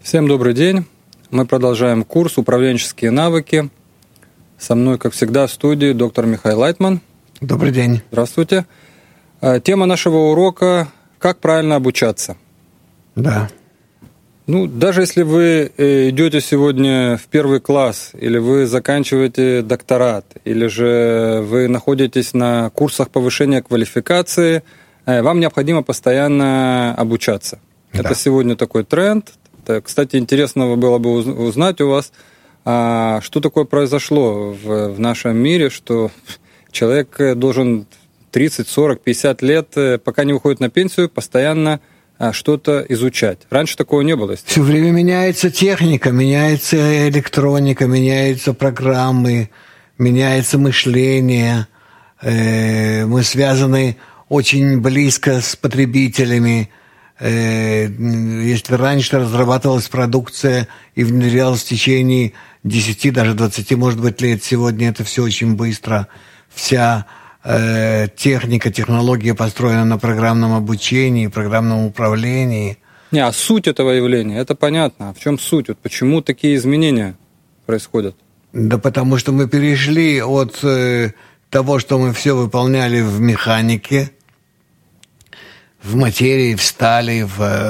Всем добрый день. Мы продолжаем курс «Управленческие навыки». Со мной, как всегда, в студии доктор Михаил Лайтман. Добрый день. Здравствуйте. Тема нашего урока – «Как правильно обучаться». Да. Даже если вы идете сегодня в первый класс, или вы заканчиваете докторат, или же вы находитесь на курсах повышения квалификации, вам необходимо постоянно обучаться. Да. Это сегодня такой тренд. Кстати, интересно было бы узнать у вас, что такое произошло в нашем мире, что человек должен 30, 40, 50 лет, пока не выходит на пенсию, постоянно что-то изучать. Раньше такого не было. Все время меняется техника, меняется электроника, меняются программы, меняется мышление. Мы связаны очень близко с потребителями. Если раньше разрабатывалась продукция и внедрялась в течение 10, даже 20, может быть, лет, сегодня это все очень быстро. Вся техника, технология построена на программном обучении, программном управлении. А суть этого явления, это понятно. А в чем суть? Почему такие изменения происходят? Да потому что мы перешли от того, что мы все выполняли в механике, в материи, в стали,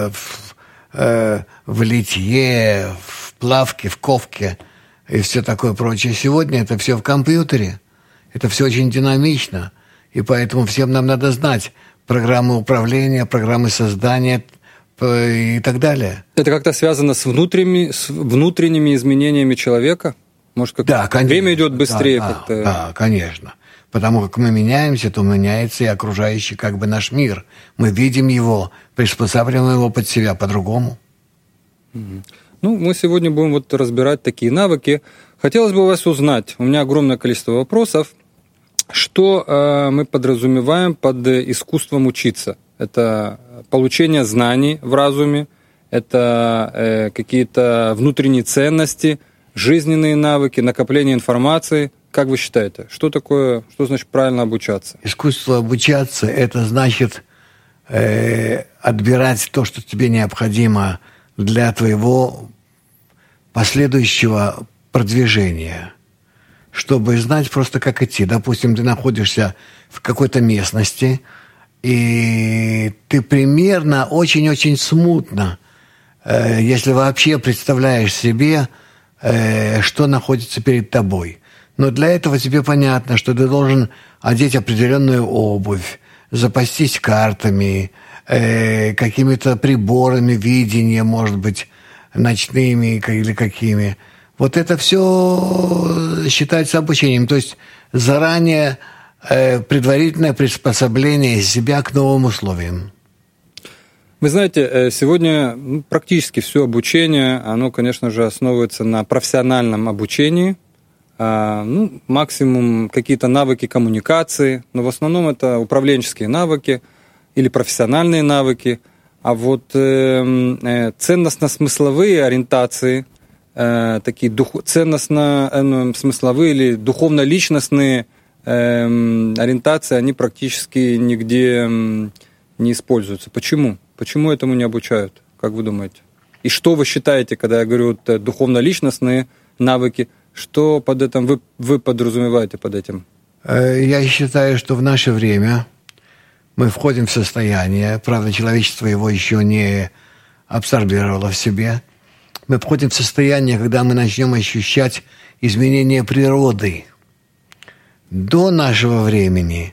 в литье, в плавке, в ковке и все такое прочее. Сегодня это все в компьютере. Это все очень динамично. И поэтому всем нам надо знать программы управления, программы создания и так далее. Это как-то связано с внутренними изменениями человека? Может, да, конечно. Время идет быстрее как-то? Да, конечно. Потому как мы меняемся, то меняется и окружающий наш мир. Мы видим его, приспосабливаем его под себя по-другому. Мы сегодня будем разбирать такие навыки. Хотелось бы у вас узнать, у меня огромное количество вопросов, что мы подразумеваем под искусством учиться. Это получение знаний в разуме, это какие-то внутренние ценности, жизненные навыки, накопление информации. Как вы считаете, что значит правильно обучаться? Искусство обучаться – это значит отбирать то, что тебе необходимо для твоего последующего продвижения, чтобы знать просто, как идти. Допустим, ты находишься в какой-то местности, и ты примерно очень-очень смутно, если вообще представляешь себе, что находится перед тобой. Но для этого тебе понятно, что ты должен одеть определенную обувь, запастись картами, какими-то приборами видения, может быть, ночными или какими. Это все считается обучением. То есть заранее предварительное приспособление себя к новым условиям. Вы знаете, сегодня практически все обучение, оно, конечно же, основывается на профессиональном обучении. Максимум какие-то навыки коммуникации, но в основном это управленческие навыки или профессиональные навыки. А ценностно-смысловые ориентации, такие ценностно-смысловые или духовно-личностные ориентации, они практически нигде не используются. Почему? Почему этому не обучают, как вы думаете? И что вы считаете, когда я говорю духовно-личностные навыки, что под этим вы подразумеваете под этим? Я считаю, что в наше время мы входим в состояние, правда, человечество его еще не абсорбировало в себе, мы входим в состояние, когда мы начнем ощущать изменения природы. До нашего времени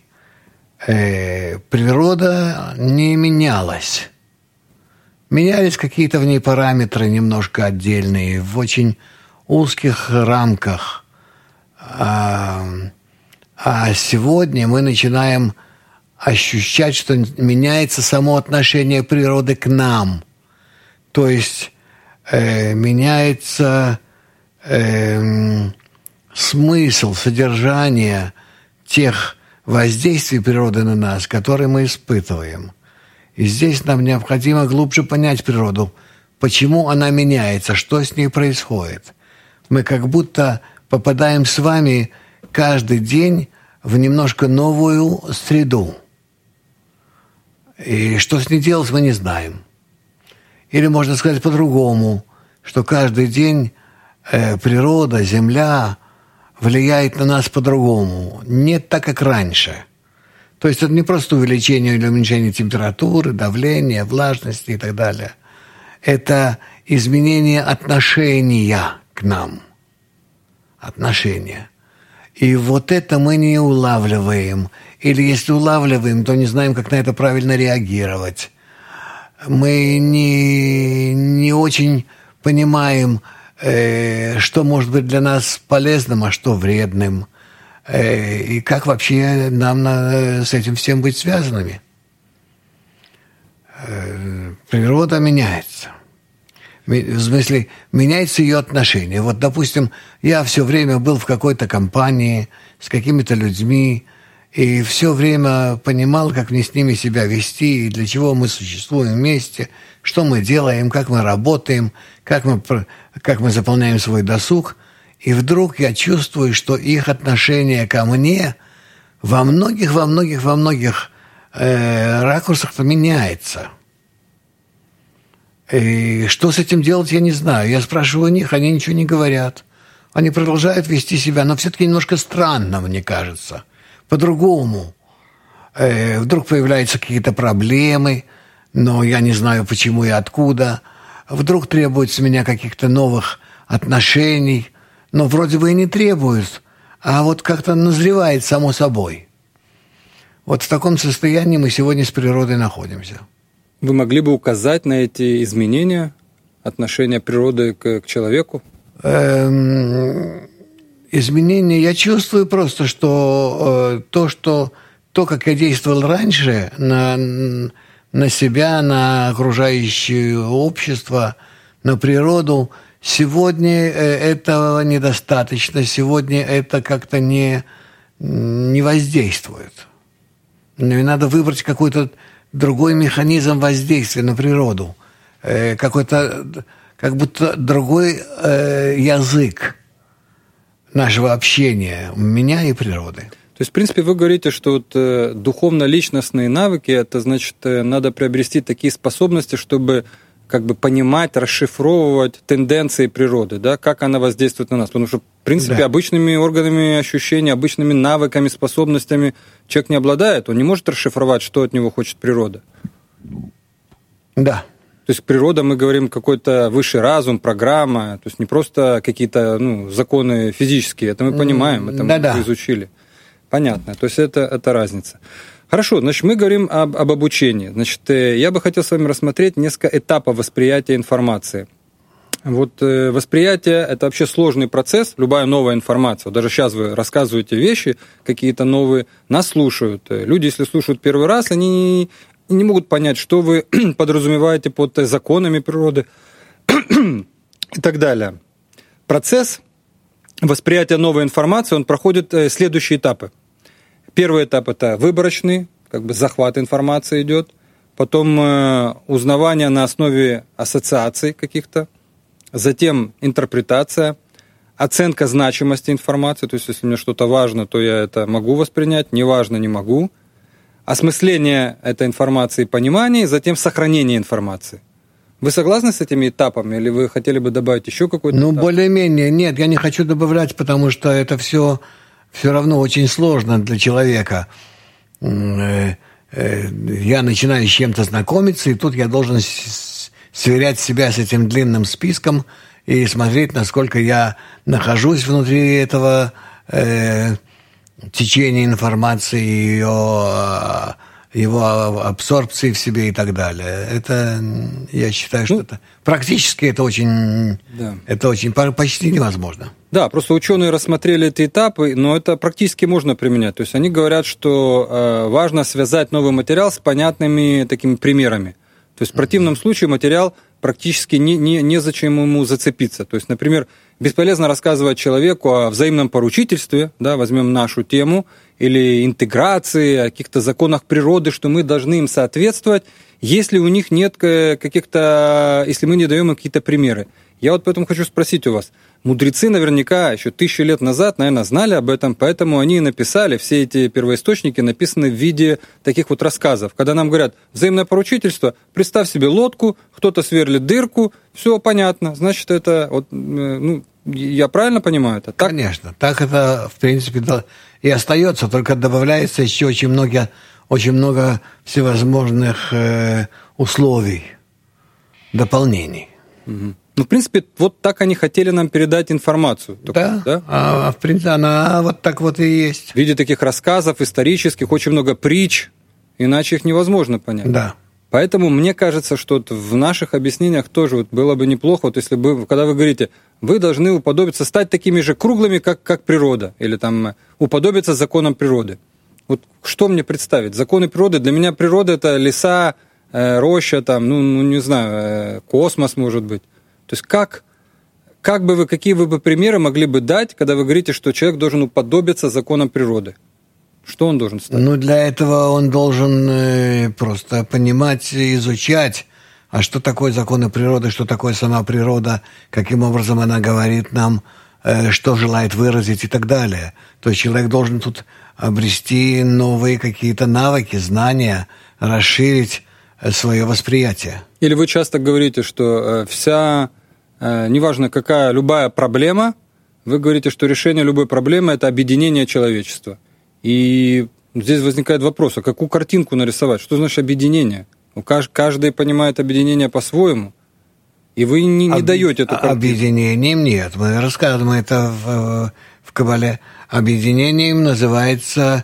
природа не менялась. Менялись какие-то в ней параметры немножко отдельные, в очень узких рамках. А сегодня мы начинаем ощущать, что меняется само отношение природы к нам. То есть меняется смысл, содержание тех воздействий природы на нас, которые мы испытываем. И здесь нам необходимо глубже понять природу, почему она меняется, что с ней происходит. Мы как будто попадаем с вами каждый день в немножко новую среду. И что с ней делать, мы не знаем. Или, можно сказать по-другому, что каждый день природа, Земля влияет на нас по-другому, не так, как раньше. То есть это не просто увеличение или уменьшение температуры, давления, влажности и так далее. Это изменение отношения к нам. Отношения. И вот это мы не улавливаем. Или если улавливаем, то не знаем, как на это правильно реагировать. Мы не очень понимаем, что может быть для нас полезным, а что вредным. И как вообще нам с этим всем быть связанными. Природа меняется. В смысле, меняется ее отношение. Вот, допустим, я все время был в какой-то компании с какими-то людьми, и все время понимал, как мне с ними себя вести, и для чего мы существуем вместе, что мы делаем, как мы работаем, как мы заполняем свой досуг. И вдруг я чувствую, что их отношение ко мне во многих ракурсах меняется. И что с этим делать, я не знаю. Я спрашиваю у них, они ничего не говорят. Они продолжают вести себя, но все-таки немножко странно, мне кажется. По-другому. Вдруг появляются какие-то проблемы, но я не знаю, почему и откуда. Вдруг требуется меня каких-то новых отношений, но вроде бы и не требуют, а вот как-то назревает само собой. Вот в таком состоянии мы сегодня с природой находимся. Вы могли бы указать на эти изменения, отношения природы к человеку? Изменения я чувствую просто, что то, как я действовал раньше на себя, на окружающее общество, на природу, сегодня этого недостаточно, сегодня это как-то не воздействует. Мне надо выбрать какой-то другой механизм воздействия на природу, какой-то как будто другой язык нашего общения, меня и природы. То есть, в принципе, вы говорите, что вот, духовно-личностные навыки, это значит, надо приобрести такие способности, чтобы как бы понимать, расшифровывать тенденции природы, да, как она воздействует на нас. Потому что, в принципе, обычными органами ощущения, обычными навыками, способностями человек не обладает. Он не может расшифровать, что от него хочет природа. Да. То есть природа, мы говорим, какой-то высший разум, программа, то есть не просто какие-то законы физические. Это мы понимаем, это мы изучили. Понятно. То есть это разница. Хорошо, значит, мы говорим об обучении. Значит, я бы хотел с вами рассмотреть несколько этапов восприятия информации. Вот восприятие – это вообще сложный процесс, любая новая информация. Вот даже сейчас вы рассказываете вещи какие-то новые, нас слушают. Люди, если слушают первый раз, они не могут понять, что вы подразумеваете под законами природы и так далее. Процесс восприятия новой информации, он проходит следующие этапы. Первый этап – это выборочный, как бы захват информации идет. Потом узнавание на основе ассоциаций каких-то. Затем интерпретация, оценка значимости информации. То есть, если мне что-то важно, то я это могу воспринять, не важно, не могу. Осмысление этой информации, понимание, затем сохранение информации. Вы согласны с этими этапами, или вы хотели бы добавить еще какой-то этап? Более-менее. Нет, я не хочу добавлять, потому что это все равно очень сложно для человека. Я начинаю с чем-то знакомиться, и тут я должен сверять себя с этим длинным списком и смотреть, насколько я нахожусь внутри этого течения информации, его абсорбции в себе и так далее. Это, я считаю, что это практически это очень почти невозможно. Да, просто ученые рассмотрели эти этапы, но это практически можно применять. То есть они говорят, что важно связать новый материал с понятными такими примерами. То есть в противном случае материал практически незачем ему зацепиться. То есть, например, бесполезно рассказывать человеку о взаимном поручительстве, да, возьмем нашу тему, или интеграции, о каких-то законах природы, что мы должны им соответствовать, если у них нет каких-то, если мы не даем им какие-то примеры. Я вот поэтому хочу спросить у вас, мудрецы наверняка еще 1000 лет назад, наверное, знали об этом, поэтому они написали, все эти первоисточники написаны в виде таких вот рассказов. Когда нам говорят взаимное поручительство, представь себе лодку, кто-то сверлит дырку, все понятно, значит, это, вот, ну, я правильно понимаю это? Так? Конечно, так это, в принципе, и остается, только добавляется еще очень много всевозможных условий, дополнений. Угу. Ну, в принципе, вот так они хотели нам передать информацию. Да, да? В принципе, она вот так вот и есть. В виде таких рассказов исторических, очень много притч, иначе их невозможно понять. Да. Поэтому мне кажется, что вот в наших объяснениях тоже вот было бы неплохо, вот если бы, когда вы говорите, вы должны уподобиться, стать такими же круглыми, как природа, или там уподобиться законам природы. Вот что мне представить? Законы природы, для меня природа – это леса, роща, там, ну не знаю, космос, может быть. То есть какие вы бы примеры могли бы дать, когда вы говорите, что человек должен уподобиться законам природы? Что он должен стать? Ну, для этого он должен просто понимать, изучать, а что такое законы природы, что такое сама природа, каким образом она говорит нам, что желает выразить и так далее. То есть человек должен тут обрести новые какие-то навыки, знания, расширить свое восприятие. Или вы часто говорите, что неважно какая, любая проблема, вы говорите, что решение любой проблемы – это объединение человечества. И здесь возникает вопрос, а какую картинку нарисовать? Что значит объединение? Каждый понимает объединение по-своему, и вы не даете эту картинку. Объединением нет. Мы рассказываем это в Кабале. Объединением называется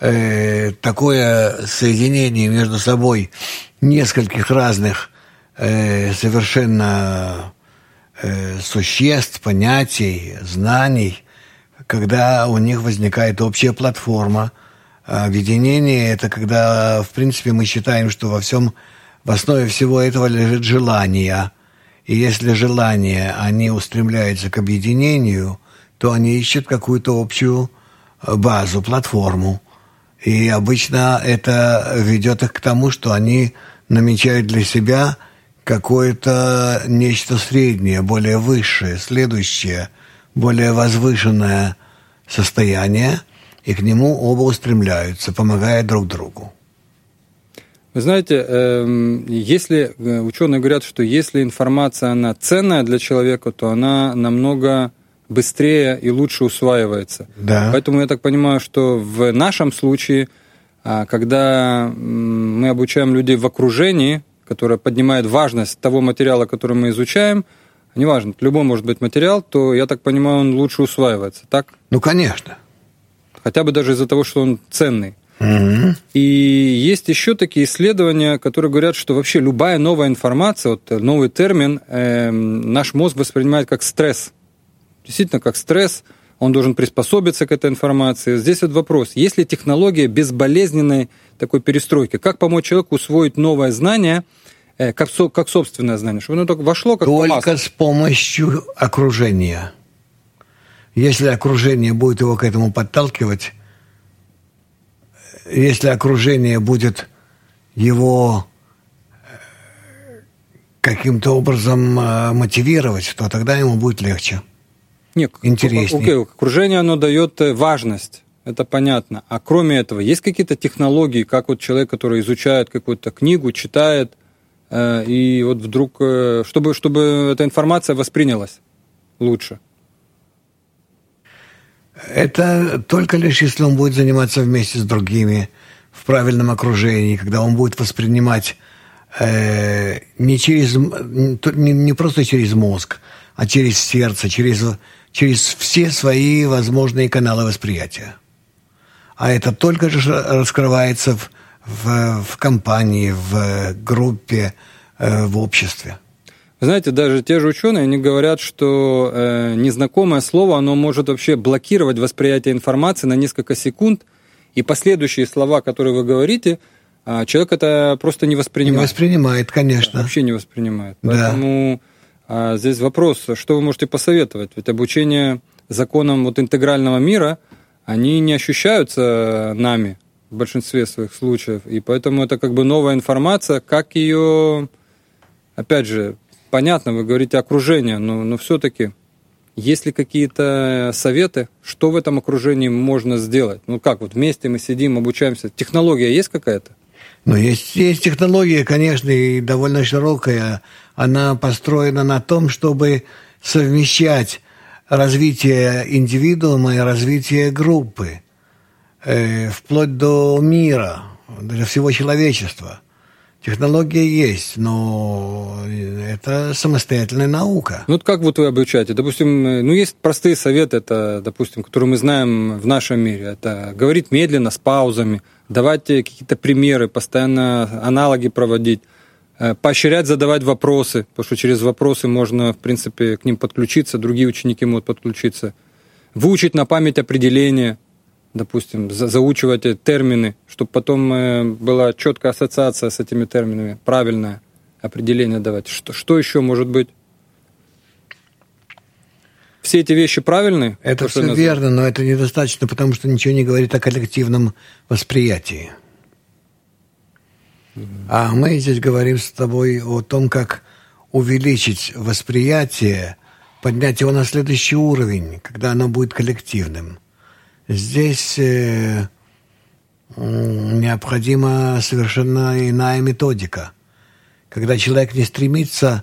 такое соединение между собой нескольких разных совершенно существ, понятий, знаний, когда у них возникает общая платформа. Объединение – это когда, в принципе, мы считаем, что в основе всего этого лежит желание. И если желания, они устремляются к объединению, то они ищут какую-то общую базу, платформу. И обычно это ведет их к тому, что они намечают для себя какое-то нечто среднее, более высшее, следующее, более возвышенное состояние, и к нему оба устремляются, помогая друг другу. Вы знаете, если ученые говорят, что если информация, она ценная для человека, то она намного быстрее и лучше усваивается. Да. Поэтому я так понимаю, что в нашем случае, когда мы обучаем людей в окружении, которое поднимает важность того материала, который мы изучаем, неважно, любой может быть материал, то, я так понимаю, он лучше усваивается, так? Ну, конечно. Хотя бы даже из-за того, что он ценный. Mm-hmm. И есть еще такие исследования, которые говорят, что вообще любая новая информация, вот новый термин, наш мозг воспринимает как стресс. Действительно, как стресс, он должен приспособиться к этой информации. Здесь вот вопрос, есть ли технология безболезненной такой перестройки? Как помочь человеку усвоить новое знание, как собственное знание, чтобы оно только вошло как по маслу? Только с помощью окружения. Если окружение будет его к этому подталкивать, если окружение будет его каким-то образом мотивировать, то тогда ему будет легче. Нет, интереснее. Окружение, оно дает важность, это понятно. А кроме этого, есть какие-то технологии, как вот человек, который изучает какую-то книгу, читает, и вот вдруг, чтобы эта информация воспринялась лучше? Это только лишь если он будет заниматься вместе с другими, в правильном окружении, когда он будет воспринимать не просто через мозг, а через сердце, через все свои возможные каналы восприятия. А это только же раскрывается в компании, в группе, в обществе. Вы знаете, даже те же ученые, они говорят, что незнакомое слово, оно может вообще блокировать восприятие информации на несколько секунд, и последующие слова, которые вы говорите, человек это просто не воспринимает. Не воспринимает, конечно. Вообще не воспринимает. Да. Поэтому здесь вопрос, что вы можете посоветовать? Ведь обучение законам вот интегрального мира, они не ощущаются нами в большинстве своих случаев, и поэтому это как бы новая информация, как ее, опять же, понятно, вы говорите окружение, но все-таки Есть ли какие-то советы, что в этом окружении можно сделать? Ну как, вот вместе мы сидим, обучаемся. Технология есть какая-то? Ну, есть технология, конечно, и довольно широкая. Она построена на том, чтобы совмещать развитие индивидуума и развитие группы, вплоть до мира, для всего человечества. Технология есть, но это самостоятельная наука. Ну, вот как вот вы обучаете? Допустим, ну, есть простые советы, это, допустим, которые мы знаем в нашем мире. Это говорить медленно, с паузами, давать какие-то примеры, постоянно аналоги проводить, поощрять задавать вопросы, потому что через вопросы можно, в принципе, к ним подключиться, другие ученики могут подключиться. Выучить на память определения, допустим, заучивать термины, чтобы потом была четкая ассоциация с этими терминами, правильное определение давать. Что еще может быть? Все эти вещи правильные? Это все верно, но это недостаточно, потому что ничего не говорит о коллективном восприятии. А мы здесь говорим с тобой о том, как увеличить восприятие, поднять его на следующий уровень, когда оно будет коллективным. Здесь необходима совершенно иная методика. Когда человек не стремится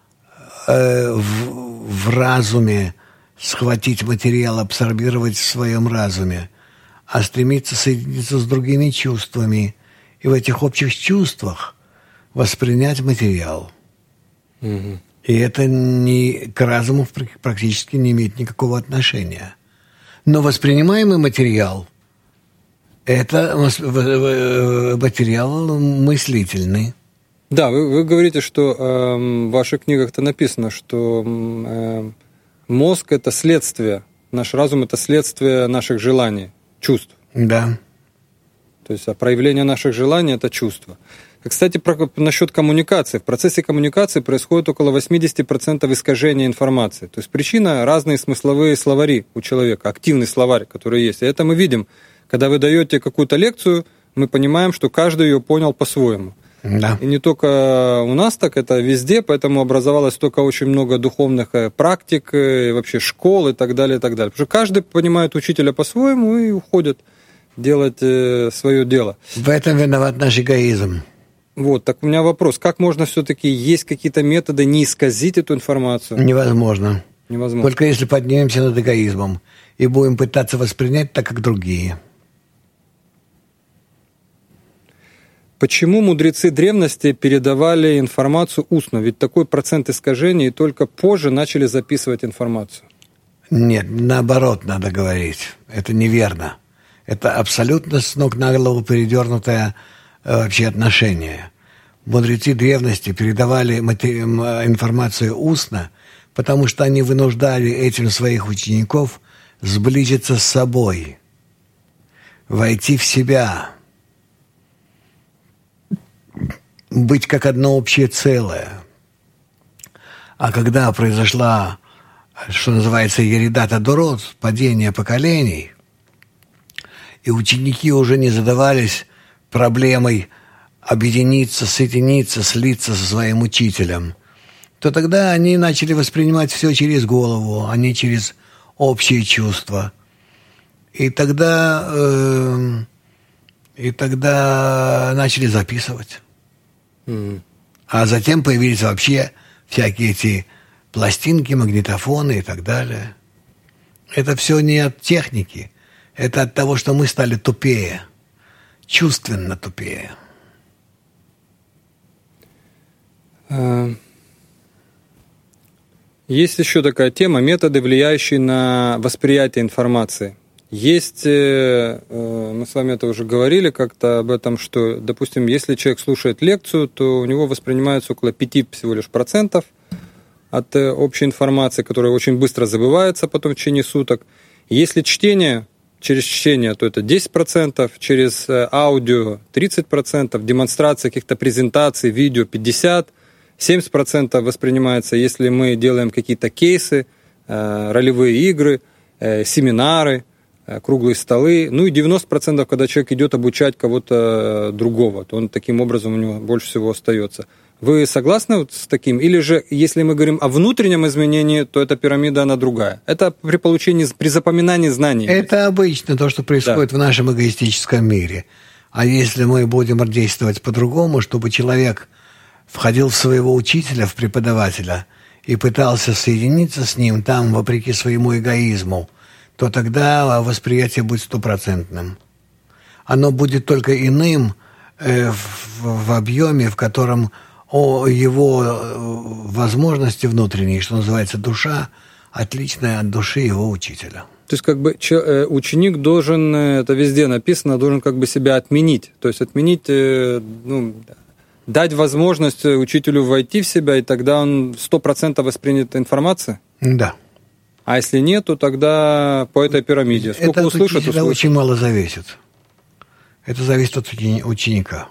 в разуме схватить материал, абсорбировать в своем разуме, а стремится соединиться с другими чувствами и в этих общих чувствах воспринять материал. Угу. И это к разуму практически не имеет никакого отношения. Но воспринимаемый материал – это материал мыслительный. Да, вы говорите, что в ваших книгах-то написано, что мозг – это следствие, наш разум – это следствие наших желаний, чувств. Да. То есть проявление наших желаний – это чувство. Кстати, насчет коммуникации. В процессе коммуникации происходит около 80% искажения информации. То есть причина – разные смысловые словари у человека, активный словарь, который есть. И это мы видим. Когда вы даете какую-то лекцию, мы понимаем, что каждый ее понял по-своему. Да. И не только у нас так, это везде, поэтому образовалось только очень много духовных практик, вообще школ и так далее, и так далее. Потому что каждый понимает учителя по-своему и уходит делать свое дело. В этом виноват наш эгоизм. Вот, так у меня вопрос, как можно все-таки, есть какие-то методы не исказить эту информацию? Невозможно. Невозможно. Только если поднимемся над эгоизмом и будем пытаться воспринять так, как другие. Почему мудрецы древности передавали информацию устно? Ведь такой процент искажений, и только позже начали записывать информацию. Нет, наоборот надо говорить. Это неверно. Это абсолютно с ног на голову передернутое вообще отношение. Мудрецы древности передавали информацию устно, потому что они вынуждали этим своих учеников сблизиться с собой, войти в себя, быть как одно общее целое. А когда произошла, что называется, еридат адорот, падение поколений, и ученики уже не задавались проблемой объединиться, соединиться, слиться со своим учителем, то тогда они начали воспринимать все через голову, а не через общие чувства. И тогда начали записывать. А затем появились вообще всякие эти пластинки, магнитофоны и так далее. Это все не от техники, это от того, что мы стали тупее, чувственно тупее. Есть еще такая тема, методы, влияющие на восприятие информации. Есть, мы с вами это уже говорили как-то об этом, что, допустим, если человек слушает лекцию, то у него воспринимается около 5 всего лишь процентов от общей информации, которая очень быстро забывается потом в течение суток. Если чтение, через чтение, то это 10%, через аудио 30%, демонстрация каких-то презентаций, видео 50%, 70% воспринимается, если мы делаем какие-то кейсы, ролевые игры, семинары, круглые столы, ну и 90%, когда человек идет обучать кого-то другого, то он таким образом у него больше всего остается. Вы согласны вот с таким? Или же, если мы говорим о внутреннем изменении, то эта пирамида, она другая? Это при запоминании знаний. Это обычно то, что происходит в нашем эгоистическом мире. А если мы будем действовать по-другому, чтобы человек входил в своего учителя, в преподавателя, и пытался соединиться с ним там, вопреки своему эгоизму, то тогда восприятие будет стопроцентным. Оно будет только иным в объеме, в котором его возможности внутренние, что называется душа, отличная от души его учителя. То есть, как бы ученик должен, это везде написано, должен как бы себя отменить. То есть отменить, дать возможность учителю войти в себя, и тогда он 100% воспринят информацию? Да. А если нет, то тогда по этой пирамиде. Сколько это услышат, от учителя очень мало зависит. Это зависит от ученика.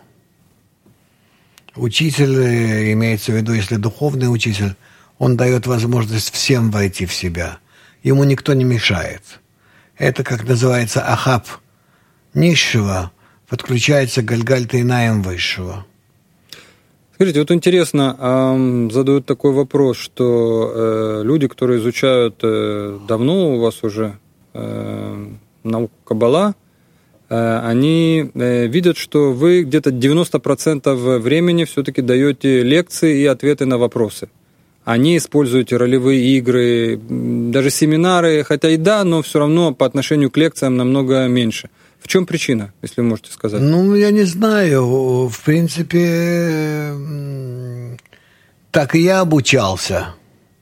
Учитель, имеется в виду, если духовный учитель, он дает возможность всем войти в себя. Ему никто не мешает. Это, как называется, ахаб низшего подключается к Гальгальта-Инаям высшего. Скажите, вот интересно, задают такой вопрос, что люди, которые изучают давно у вас уже науку Каббала, они видят, что вы где-то 90% времени все-таки даете лекции и ответы на вопросы. Они используют ролевые игры, даже семинары, хотя и да, но все равно по отношению к лекциям намного меньше. В чем причина, если вы можете сказать? Я не знаю. В принципе, так и я обучался,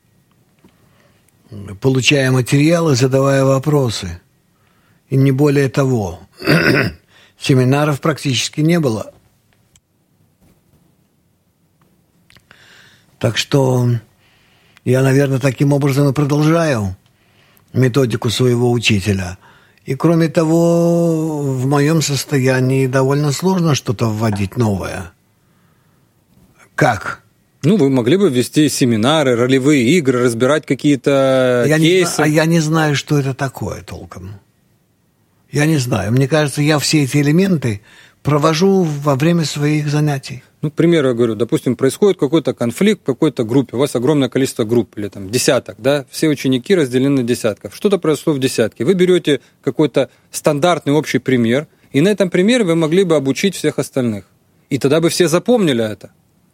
получая материалы, задавая вопросы. И не более того. Семинаров практически не было. Так что я, наверное, таким образом и продолжаю методику своего учителя. И кроме того, в моем состоянии довольно сложно что-то вводить новое. Как? Вы могли бы вести семинары, ролевые игры, разбирать какие-то кейсы. Я не знаю, что это такое толком. Я не знаю. Мне кажется, я все эти элементы провожу во время своих занятий. К примеру, я говорю, допустим, происходит какой-то конфликт в какой-то группе, у вас огромное количество групп, или там десяток, да, все ученики разделены на десятков. Что-то произошло в десятке. Вы берете какой-то стандартный общий пример, и на этом примере вы могли бы обучить всех остальных. И тогда бы все запомнили это.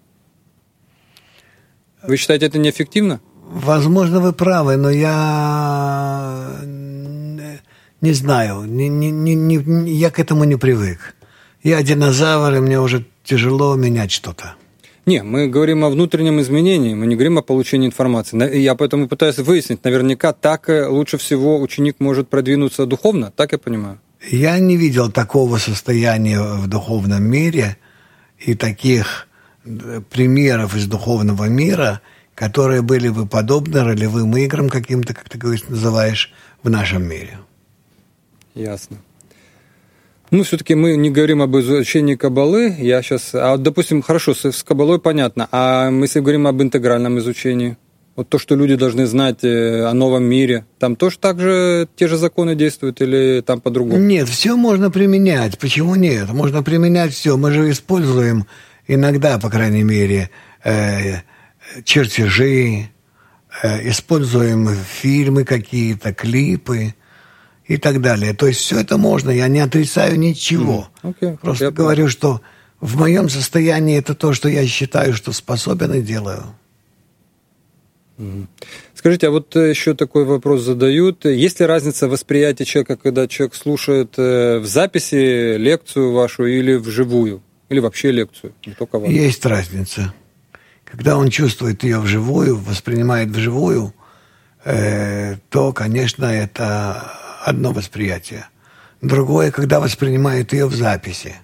Вы считаете, это неэффективно? Возможно, вы правы, но я не знаю, я к этому не привык. Я динозавр, и мне уже тяжело менять что-то. Не, мы говорим о внутреннем изменении, мы не говорим о получении информации. Я поэтому пытаюсь выяснить, наверняка так лучше всего ученик может продвинуться духовно, так я понимаю? Я не видел такого состояния в духовном мире и таких примеров из духовного мира, которые были бы подобны ролевым играм каким-то, как ты говоришь, называешь, в нашем мире. Ясно. Все-таки мы не говорим об изучении Каббалы. Допустим, хорошо, с Каббалой понятно. А мы если говорим об интегральном изучении, вот то, что люди должны знать о новом мире, там тоже так же те же законы действуют или там по-другому? Нет, все можно применять. Почему нет? Можно применять все. Мы же используем иногда, по крайней мере, чертежи, используем фильмы какие-то, клипы и так далее. То есть все это можно, я не отрицаю ничего. Просто говорю, что в моем состоянии это то, что я считаю, что способен и делаю. Скажите, а вот еще такой вопрос задают. Есть ли разница восприятия человека, когда человек слушает в записи лекцию вашу или вживую? Или вообще лекцию, не только вашу? Есть разница. Когда он чувствует ее вживую, воспринимает вживую, то, конечно, это одно восприятие. Другое, когда воспринимает ее в записи.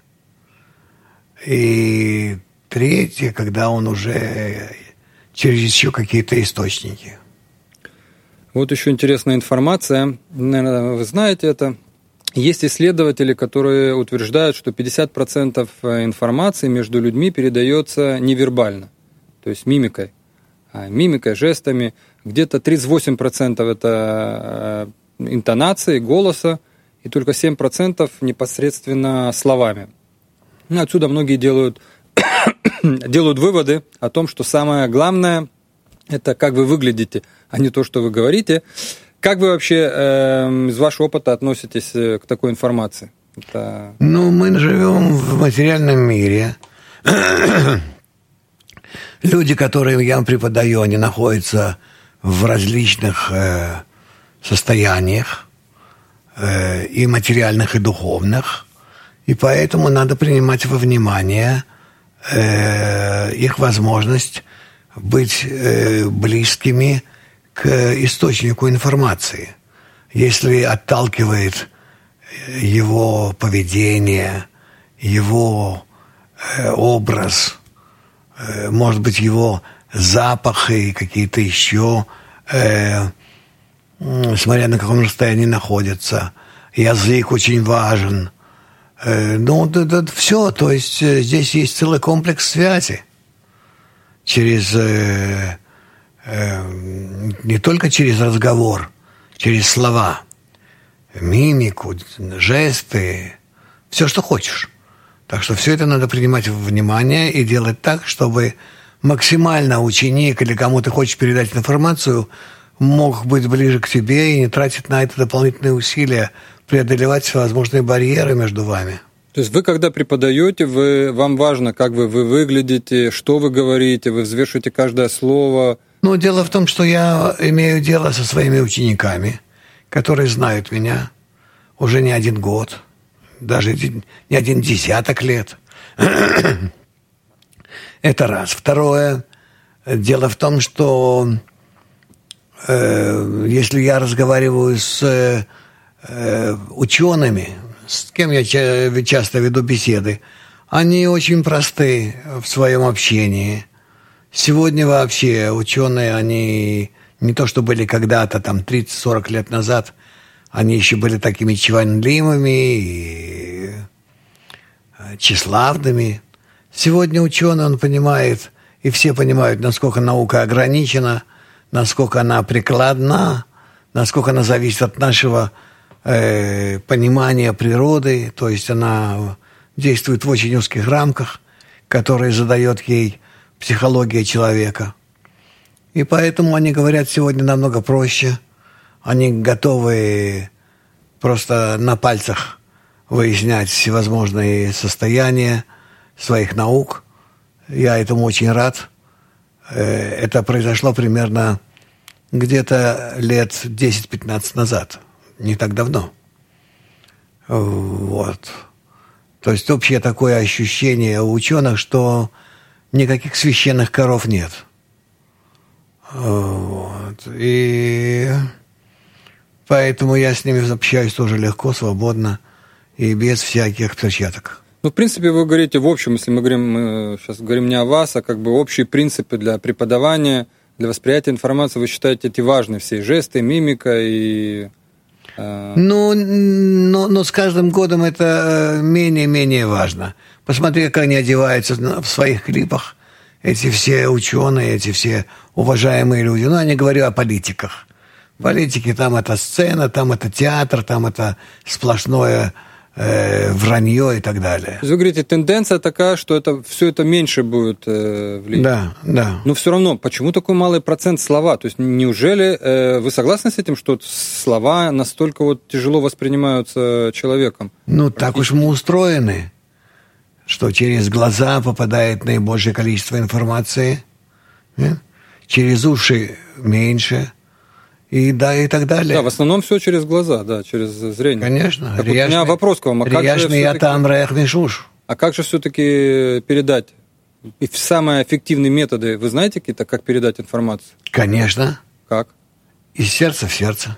И третье, когда он уже через еще какие-то источники. Вот еще интересная информация. Наверное, вы знаете это. Есть исследователи, которые утверждают, что 50% информации между людьми передается невербально, то есть мимикой. Мимикой, жестами. Где-то 38% это интонации, голоса, и только 7% непосредственно словами. Отсюда многие делают делают выводы о том, что самое главное – это как вы выглядите, а не то, что вы говорите. Как вы вообще из вашего опыта относитесь к такой информации? Мы живем в материальном мире. Люди, которым я преподаю, они находятся в различных состояниях, и материальных, и духовных, и поэтому надо принимать во внимание их возможность быть близкими к источнику информации. Если отталкивает его поведение, его образ, может быть, его запах и какие-то еще, смотря на каком расстоянии находится, язык очень важен. Все, то есть здесь есть целый комплекс связи через не только через разговор, через слова, мимику, жесты, все, что хочешь. Так что все это надо принимать во внимание и делать так, чтобы максимально ученик или кому ты хочешь передать информацию мог быть ближе к тебе и не тратить на это дополнительные усилия, преодолевать всевозможные барьеры между вами. То есть вы, когда преподаете, вам важно, как вы выглядите, что вы говорите, вы взвешиваете каждое слово. Дело в том, что я имею дело со своими учениками, которые знают меня уже не один год, даже не один десяток лет. Это раз. Второе. Дело в том, что если я разговариваю с учеными, с кем я часто веду беседы, они очень просты в своем общении. Сегодня вообще ученые, они не то, что были когда-то, 30-40 лет назад, они еще были такими чванливыми и тщеславными. Сегодня ученый, он понимает, и все понимают, насколько наука ограничена, насколько она прикладна, насколько она зависит от нашего понимания природы, то есть она действует в очень узких рамках, которые задает ей психология человека. И поэтому они говорят сегодня намного проще. Они готовы просто на пальцах выяснять всевозможные состояния своих наук. Я этому очень рад. Это произошло примерно где-то лет 10-15 назад. Не так давно. Вот. То есть общее такое ощущение у ученых, что никаких священных коров нет. Вот. И поэтому я с ними общаюсь тоже легко, свободно и без всяких перчаток. В принципе, вы говорите в общем, если мы сейчас говорим не о вас, а как бы общие принципы для преподавания, для восприятия информации, вы считаете эти важны, все жесты, мимика и... Но с каждым годом это менее важно. Посмотри, как они одеваются в своих клипах. Эти все ученые, эти все уважаемые люди. Я не говорю о политиках. Политики, там это сцена, там это театр, там это сплошное вранье и так далее. Вы говорите, тенденция такая, что все это меньше будет влиять. Да. Но все равно, почему такой малый процент слова? То есть неужели вы согласны с этим, что слова настолько тяжело воспринимаются человеком? Так уж мы устроены, что через глаза попадает наибольшее количество информации, через уши меньше. И так далее. Да, в основном все через глаза, да, через зрение. Конечно. У меня вопрос к вам. А как же все-таки передать? И самые эффективные методы, вы знаете какие-то, как передать информацию? Конечно. Как? Из сердца в сердце.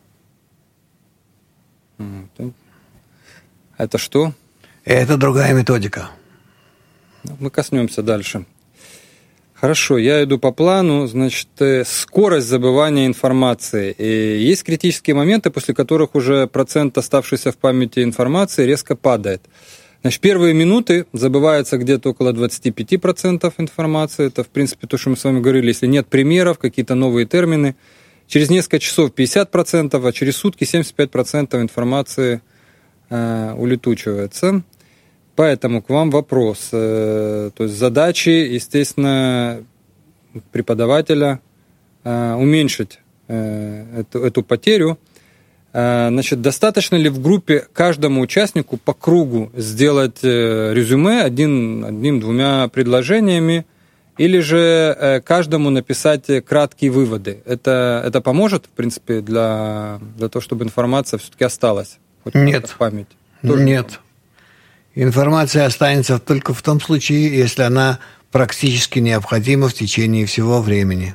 Это что? Это другая методика. Мы коснемся дальше. Хорошо, я иду по плану. Значит, скорость забывания информации. И есть критические моменты, после которых уже процент оставшейся в памяти информации резко падает. Значит, первые минуты забывается где-то около 25% информации. Это, в принципе, то, что мы с вами говорили. Если нет примеров, какие-то новые термины. Через несколько часов 50%, а через сутки 75% информации улетучивается. Поэтому к вам вопрос. То есть задачи, естественно, преподавателя уменьшить эту потерю. Значит, достаточно ли в группе каждому участнику по кругу сделать резюме одним-двумя предложениями, или же каждому написать краткие выводы? Это поможет, в принципе, для того, чтобы информация все-таки осталась? Нет. В памяти? Нет. Информация останется только в том случае, если она практически необходима в течение всего времени.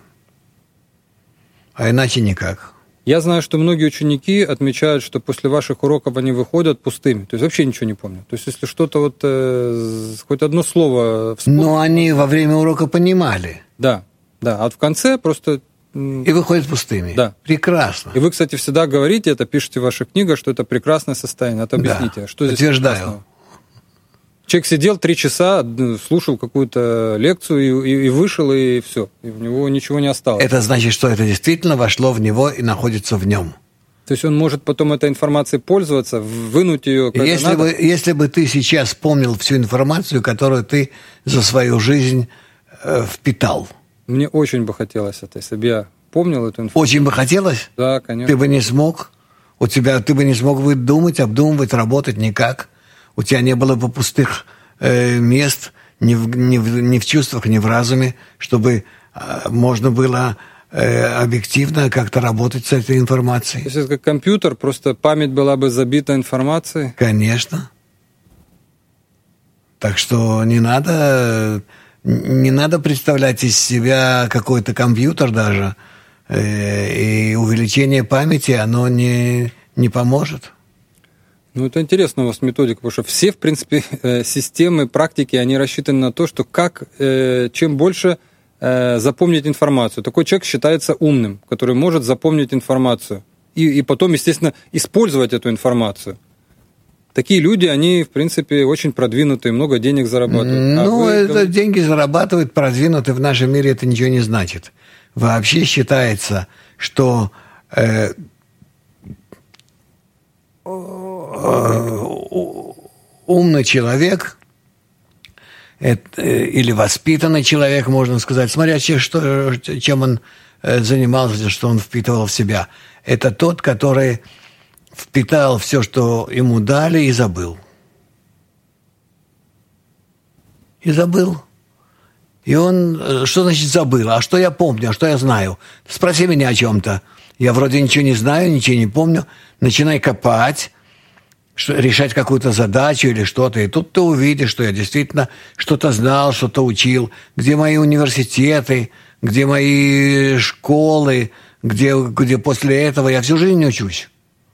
А иначе никак. Я знаю, что многие ученики отмечают, что после ваших уроков они выходят пустыми, то есть вообще ничего не помнят. То есть если что-то хоть одно слово вспомнить... Но они во время урока понимали. Да, а в конце просто... И выходят пустыми. Да. Прекрасно. И вы, кстати, всегда говорите, это пишете в ваших книгах, что это прекрасное состояние. Это объясните. Да, что здесь утверждаю. прекрасного? Человек сидел 3 часа, слушал какую-то лекцию и вышел, и все. И у него ничего не осталось. Это значит, что это действительно вошло в него и находится в нем. То есть он может потом этой информацией пользоваться, вынуть ее, когда надо? Если бы ты сейчас помнил всю информацию, которую ты за свою жизнь впитал. Мне очень бы хотелось это, если бы я помнил эту информацию. Очень бы хотелось? Да, конечно. Ты бы не смог? Ты бы не смог думать, обдумывать, работать никак. У тебя не было бы пустых мест ни в чувствах, ни в разуме, чтобы можно было объективно как-то работать с этой информацией. То есть это как компьютер, просто память была бы забита информацией? Конечно. Так что не надо представлять из себя какой-то компьютер даже, и увеличение памяти, оно не поможет. Ну, это интересная у вас методика, потому что все, в принципе, системы, практики, они рассчитаны на то, что чем больше запомнить информацию. Такой человек считается умным, который может запомнить информацию и потом, естественно, использовать эту информацию. Такие люди, они, в принципе, очень продвинутые, много денег зарабатывают. Деньги зарабатывают, продвинуты в нашем мире, это ничего не значит. Вообще считается, что умный человек или воспитанный человек, можно сказать, смотря чем он занимался, что он впитывал в себя, это тот, который впитал все, что ему дали, и забыл. И он, что значит забыл? А что я помню, а что я знаю? Спроси меня о чем-то. Я вроде ничего не знаю, ничего не помню. Начинай копать, решать какую-то задачу или что-то. И тут ты увидишь, что я действительно что-то знал, что-то учил. Где мои университеты, где мои школы, где после этого я всю жизнь учусь.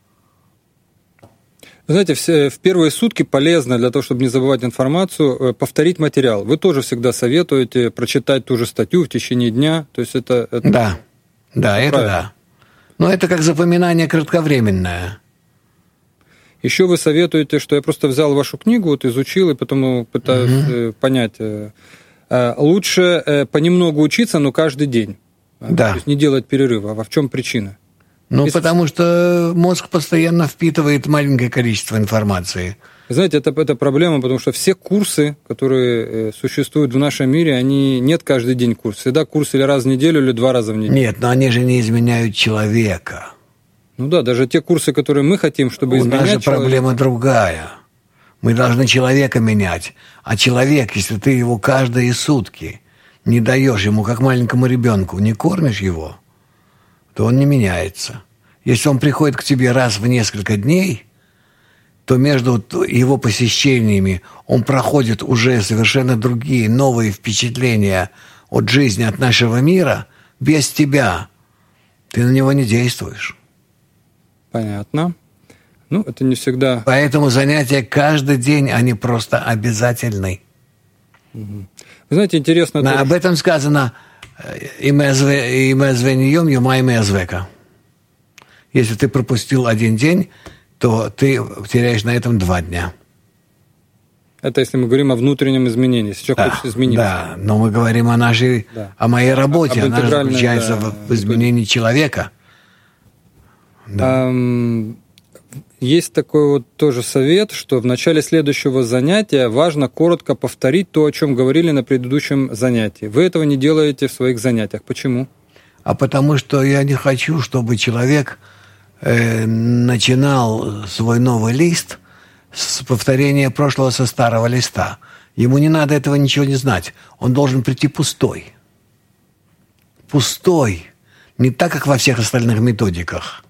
Вы знаете, в первые сутки полезно для того, чтобы не забывать информацию, повторить материал. Вы тоже всегда советуете прочитать ту же статью в течение дня. То есть это да, это да. Но это как запоминание кратковременное. Еще вы советуете, что я просто взял вашу книгу, изучил и потом пытаюсь понять. Лучше понемногу учиться, но каждый день. Да. То есть не делать перерыва. А в чем причина? Потому что мозг постоянно впитывает маленькое количество информации. Знаете, это проблема, потому что все курсы, которые существуют в нашем мире, нет каждый день курс. Всегда курс или раз в неделю, или 2 раза в неделю. Нет, но они же не изменяют человека. Ну да, даже те курсы, которые мы хотим, чтобы изменять человека. У нас же проблема другая. Мы должны человека менять. А человек, если ты его каждые сутки не даешь ему, как маленькому ребенку, не кормишь его, то он не меняется. Если он приходит к тебе раз в несколько дней, то между его посещениями он проходит уже совершенно другие, новые впечатления от жизни, от нашего мира, без тебя. Ты на него не действуешь. Понятно. Это не всегда... Поэтому занятия каждый день, они просто обязательны. Вы знаете, интересно... Об этом сказано «Имезвеньем юмай эзвека». Если ты пропустил 1 день, то ты теряешь на этом 2 дня. Это если мы говорим о внутреннем изменении. Если человек хочет измениться. Да, но мы говорим о моей работе. Она заключается в изменении человека. Да. есть такой вот тоже совет, что в начале следующего занятия важно коротко повторить то, о чем говорили на предыдущем занятии. Вы этого не делаете в своих занятиях. Почему? А потому что я не хочу, чтобы человек начинал свой новый лист с повторения прошлого со старого листа. Ему не надо этого ничего не знать. Он должен прийти пустой. Пустой. Не так, как во всех остальных методиках.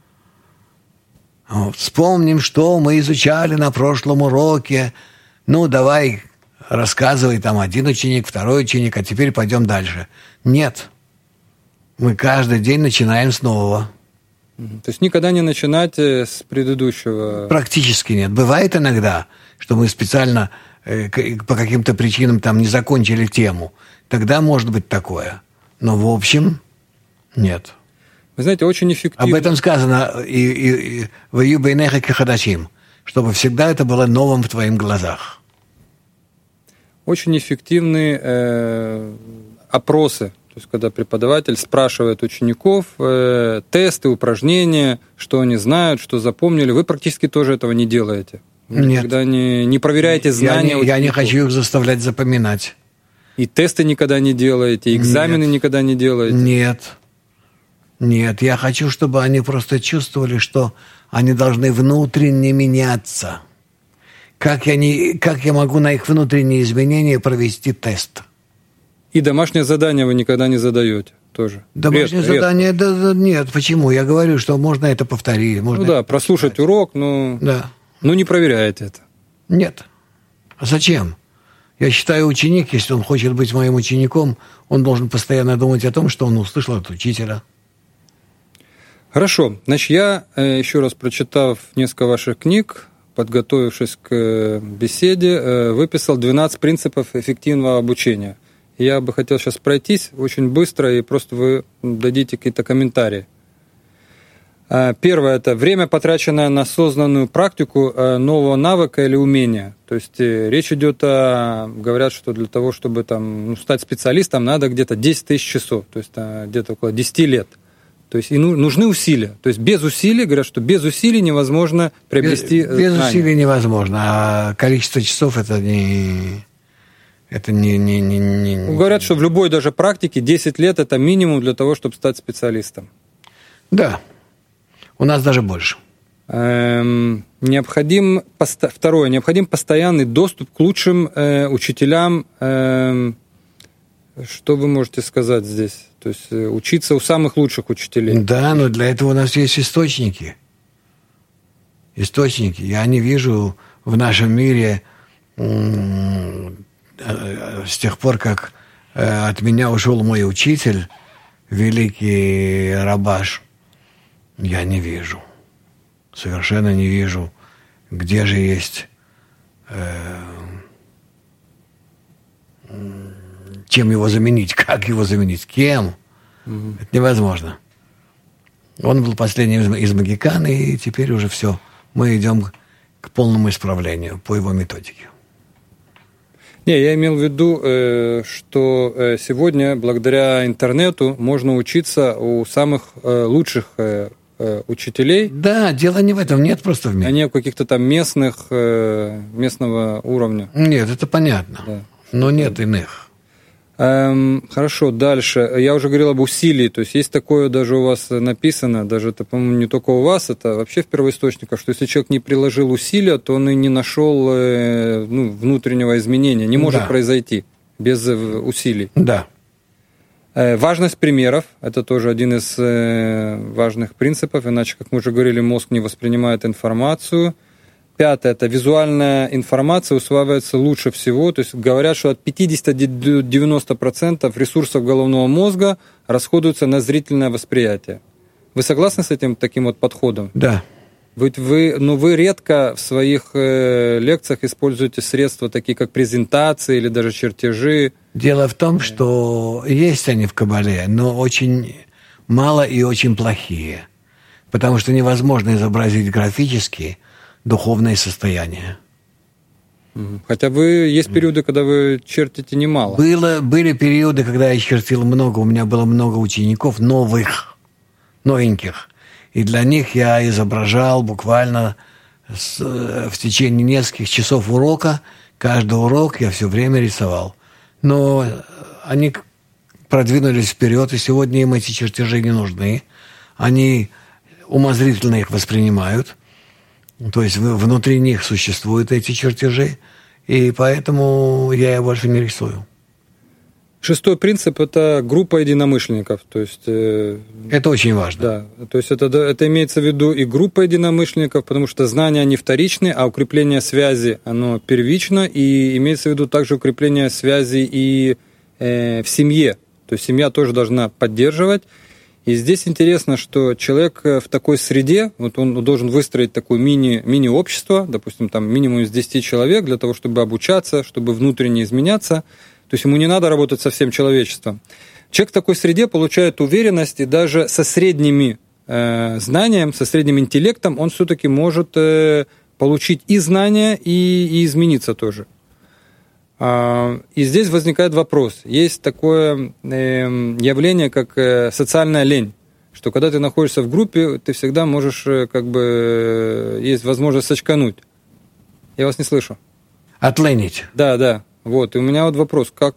Вспомним, что мы изучали на прошлом уроке. Ну, давай, рассказывай, там один ученик, второй ученик, а теперь пойдем дальше. Нет. Мы каждый день начинаем с нового. То есть никогда не начинать с предыдущего? Практически нет. Бывает иногда, что мы специально по каким-то причинам там не закончили тему. Тогда может быть такое. Но в общем, нет. Вы знаете, очень эффективно. Об этом сказано «Ваю бейнеха кехадашим», чтобы всегда это было новым в твоих глазах. Очень эффективные опросы. То есть, когда преподаватель спрашивает учеников тесты, упражнения, что они знают, что запомнили, вы практически тоже этого не делаете. Вы Нет. никогда не проверяете знания учеников. Я не хочу их заставлять запоминать. И тесты никогда не делаете, и экзамены никогда не делаете? Нет, я хочу, чтобы они просто чувствовали, что они должны внутренне меняться. Как я могу на их внутренние изменения провести тест? И домашнее задание вы никогда не задаете тоже? Домашнее задание, да, нет, почему? Я говорю, что можно это повторить. Можно прослушать урок, но не проверяете это. Нет. А зачем? Я считаю, ученик, если он хочет быть моим учеником, он должен постоянно думать о том, что он услышал от учителя. Хорошо. Значит, я, еще раз прочитав несколько ваших книг, подготовившись к беседе, выписал 12 принципов эффективного обучения. Я бы хотел сейчас пройтись очень быстро, и просто вы дадите какие-то комментарии. Первое – это время, потраченное на осознанную практику нового навыка или умения. То есть речь идет говорят, что для того, чтобы стать специалистом, надо где-то 10 тысяч часов, то есть где-то около 10 лет. То есть и нужны усилия. То есть без усилий, говорят, что без усилий невозможно приобрести без знания. Усилий невозможно, а количество часов это не... Говорят, что в любой даже практике 10 лет – это минимум для того, чтобы стать специалистом. Да, у нас даже больше. Второе, необходим постоянный доступ к лучшим учителям. Что вы можете сказать здесь? То есть учиться у самых лучших учителей. Да, но для этого у нас есть источники. Я не вижу в нашем мире с тех пор, как от меня ушел мой учитель, великий Рабаш, я не вижу. Совершенно не вижу, где же есть... чем его заменить, как его заменить, кем. Это невозможно. Он был последним из могикан, и теперь уже все. Мы идем к полному исправлению по его методике. Я имел в виду, что сегодня благодаря интернету можно учиться у самых лучших учителей. Да, дело не в этом, нет просто в мире. А не у каких-то там местного уровня. Нет, это понятно. Да. Но нет иных. Хорошо, дальше. Я уже говорил об усилии, то есть такое даже у вас написано, даже это, по-моему, не только у вас, это вообще в первоисточниках, что если человек не приложил усилия, то он и не нашел внутреннего изменения, не может произойти без усилий. Да. Важность примеров – это тоже один из важных принципов, иначе, как мы уже говорили, мозг не воспринимает информацию. Пятое – это визуальная информация усваивается лучше всего. То есть говорят, что от 50 до 90% ресурсов головного мозга расходуются на зрительное восприятие. Вы согласны с этим таким вот подходом? Да. Ведь вы редко в своих лекциях используете средства, такие как презентации или даже чертежи. Дело в том, что есть они в Кабале, но очень мало и очень плохие. Потому что невозможно изобразить графически духовное состояние. Хотя есть периоды, когда вы чертите немало. Были периоды, когда я чертил много, у меня было много учеников новеньких. И И для них я изображал буквально в течение нескольких часов урока, каждый урок я все время рисовал. Но они продвинулись вперед, и сегодня им эти чертежи не нужны. Они умозрительно их воспринимают, то есть внутри них существуют эти чертежи, и поэтому я больше не рисую. 6-й принцип – это группа единомышленников. То есть, это очень важно. Да, то есть это имеется в виду и группа единомышленников, потому что знания, они вторичны, а укрепление связи, оно первично, и имеется в виду также укрепление связи и в семье. То есть семья тоже должна поддерживать. И здесь интересно, что человек в такой среде, вот он должен выстроить такое мини-общество, допустим, там минимум из 10 человек, для того, чтобы обучаться, чтобы внутренне изменяться. То есть ему не надо работать со всем человечеством. Человек в такой среде получает уверенность, и даже со средними знаниями, со средним интеллектом он все-таки может получить и знания, и измениться тоже. И здесь возникает вопрос. Есть такое явление, как социальная лень, что когда ты находишься в группе, ты всегда можешь, есть возможность сочкануть. Я вас не слышу. Отленить. Да. Вот. И у меня вот вопрос, как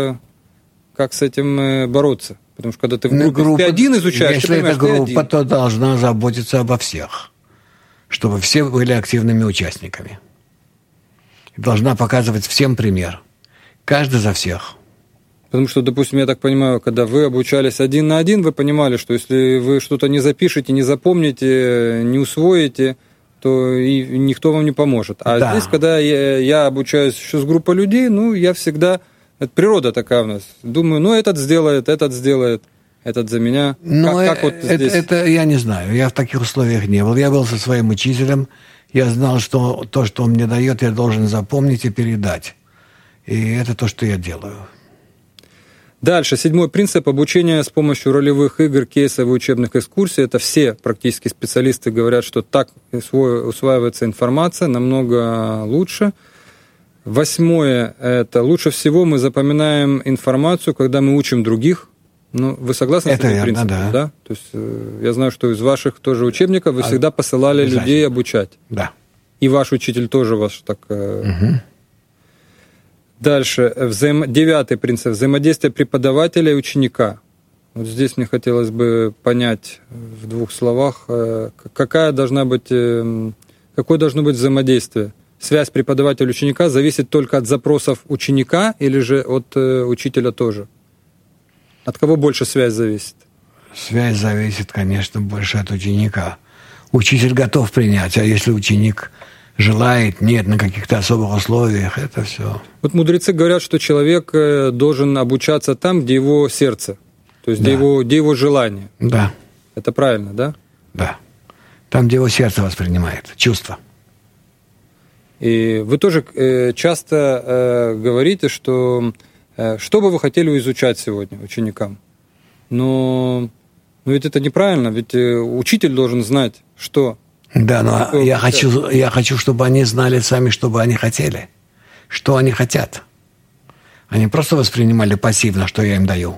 с этим бороться? Потому что когда ты в группе, ты один изучаешь, если ты понимаешь, это группа, ты один. то должна заботиться обо всех, чтобы все были активными участниками. Должна показывать всем пример. Каждый за всех. Потому что, допустим, я так понимаю, когда вы обучались 1 на 1, вы понимали, что если вы что-то не запишете, не запомните, не усвоите, то и никто вам не поможет. А здесь, когда я обучаюсь еще с группой людей, я всегда... Это природа такая у нас. Думаю, этот сделает, этот за меня. Как вот здесь? Это я не знаю. Я в таких условиях не был. Я был со своим учителем. Я знал, что то, что он мне дает, я должен запомнить и передать. И это то, что я делаю. Дальше, 7-й принцип обучения с помощью ролевых игр, кейсов и учебных экскурсий. Это все практически специалисты говорят, что так усваивается информация намного лучше. 8-е, это лучше всего мы запоминаем информацию, когда мы учим других. Вы согласны с этим принципом? Да. То есть я знаю, что из ваших тоже учебников вы всегда посылали людей обучать. Да. И ваш учитель тоже вас так... Угу. Дальше, 9-й принцип. Взаимодействие преподавателя и ученика. Вот здесь мне хотелось бы понять в 2 словах, какое должно быть взаимодействие. Связь преподавателя-ученика зависит только от запросов ученика или же от учителя тоже? От кого больше связь зависит? Связь зависит, конечно, больше от ученика. Учитель готов принять, а если ученик желает, нет, на каких-то особых условиях, это все. Вот мудрецы говорят, что человек должен обучаться там, где его сердце, то есть где его желание. Да. Это правильно, да? Да. Там, где его сердце воспринимает, чувство. И вы тоже часто говорите, что бы вы хотели изучать сегодня ученикам? Но ведь это неправильно, ведь учитель должен знать, что... Да, но я хочу, чтобы они знали сами, что бы они хотели, что они хотят. Они просто воспринимали пассивно, что я им даю.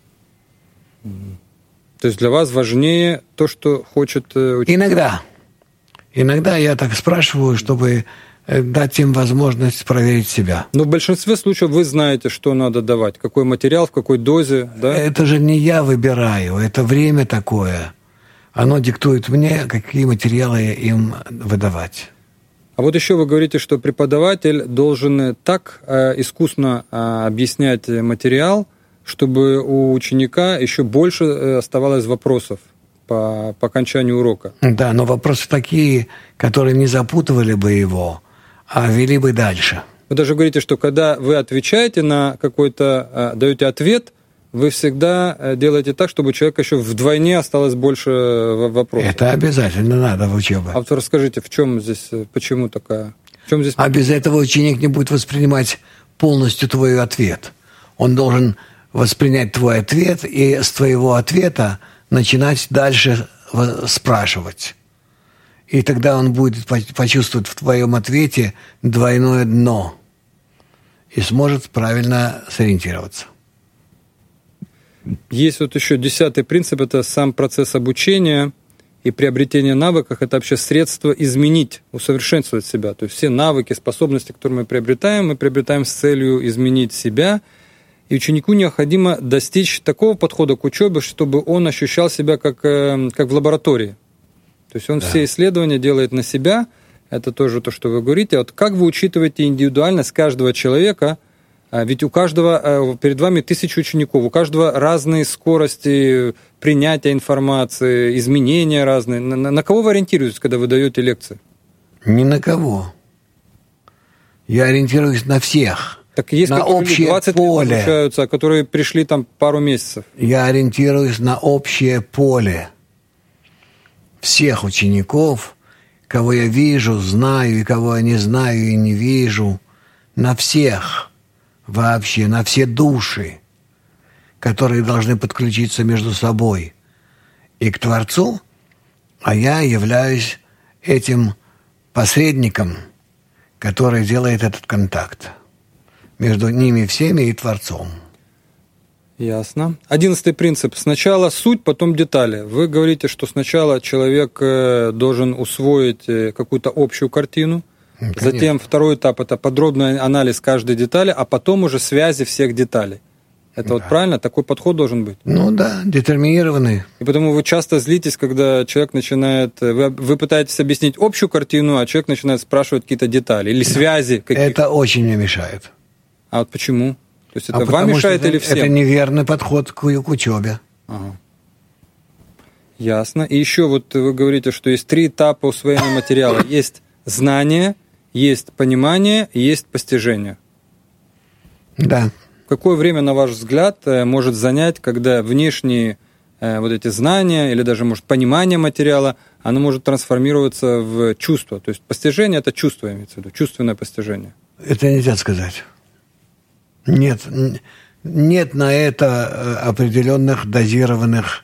То есть для вас важнее то, что хочет учитель? Иногда я так спрашиваю, чтобы дать им возможность проверить себя. Но в большинстве случаев вы знаете, что надо давать, какой материал, в какой дозе, да? Это же не я выбираю, это время такое. Оно диктует мне, какие материалы им выдавать. А вот еще вы говорите, что преподаватель должен так искусно объяснять материал, чтобы у ученика еще больше оставалось вопросов по окончанию урока. Да, но вопросы такие, которые не запутывали бы его, а вели бы дальше. Вы даже говорите, что когда вы отвечаете на какой-то, даете ответ, вы всегда делаете так, чтобы у человека еще вдвойне осталось больше вопросов. Это обязательно надо в учебе. А вот расскажите, в чем здесь, почему такая? В чем здесь... А без этого ученик не будет воспринимать полностью твой ответ. Он должен воспринять твой ответ и с твоего ответа начинать дальше спрашивать. И тогда он будет почувствовать в твоем ответе двойное дно и сможет правильно сориентироваться. Есть вот еще 10-й принцип, это сам процесс обучения. И приобретение навыков – это вообще средство изменить, усовершенствовать себя. То есть все навыки, способности, которые мы приобретаем с целью изменить себя. И ученику необходимо достичь такого подхода к учебе, чтобы он ощущал себя как в лаборатории. То есть он все исследования делает на себя. Это тоже то, что вы говорите. Вот как вы учитываете индивидуальность каждого человека? Ведь у каждого, перед вами 1000 учеников, у каждого разные скорости принятия информации, изменения разные. На кого вы ориентируетесь, когда вы даете лекции? Ни на кого. Я ориентируюсь на всех. Так есть, на общее 20 поле. Лет обучаются, а которые пришли там пару месяцев. Я ориентируюсь на общее поле всех учеников, кого я вижу, знаю, и кого я не знаю и не вижу, на всех вообще, на все души, которые должны подключиться между собой и к Творцу, а я являюсь этим посредником, который делает этот контакт между ними всеми и Творцом. Ясно. 11-й принцип. Сначала суть, потом детали. Вы говорите, что сначала человек должен усвоить какую-то общую картину. Конечно. Затем второй этап – это подробный анализ каждой детали, а потом уже связи всех деталей. Это вот правильно? Такой подход должен быть? Ну да, детерминированный. И потому вы часто злитесь, когда человек начинает... Вы пытаетесь объяснить общую картину, а человек начинает спрашивать какие-то детали или связи. Какие-то. Это очень мне мешает. А вот почему? То есть это вам мешает или всем? Это неверный подход к учебе. Ага. Ясно. И еще вот вы говорите, что есть 3 этапа усвоения материала. Есть знание, есть понимание, есть постижение. Да. Какое время, на ваш взгляд, может занять, когда внешние вот эти знания или даже, может, понимание материала, оно может трансформироваться в чувство? То есть постижение – это чувство, имеется в виду, чувственное постижение. Это нельзя сказать. Нет на это определенных дозированных